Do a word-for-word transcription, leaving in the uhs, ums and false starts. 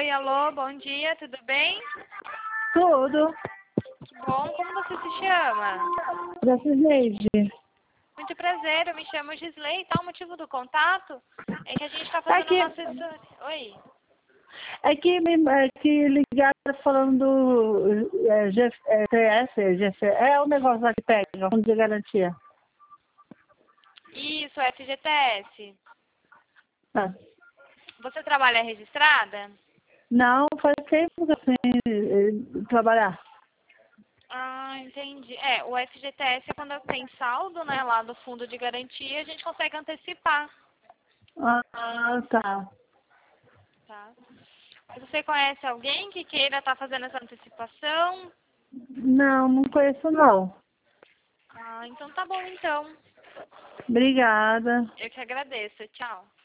Oi, alô, bom dia, tudo bem? Tudo. Que bom, como você se chama? Gislaide. Muito prazer, eu me chamo Gisley, tá? O motivo do contato é que a gente está É fazendo que, uma assessoria. Oi? é que, me- é que ligaram falando do é, G, é, T S, G C, é o negócio lá que pega, fundo de garantia. Isso, F G T S. Ah. Você trabalha registrada? Não, faz tempo que eu sem trabalhar. Ah, entendi. É, o F G T S é quando tem saldo, né, lá do fundo de garantia, a gente consegue antecipar, Ah, tá. tá? Você conhece alguém que queira estar fazendo essa antecipação? Não, não conheço não. Ah, então tá bom então. Obrigada. Eu que agradeço. Tchau.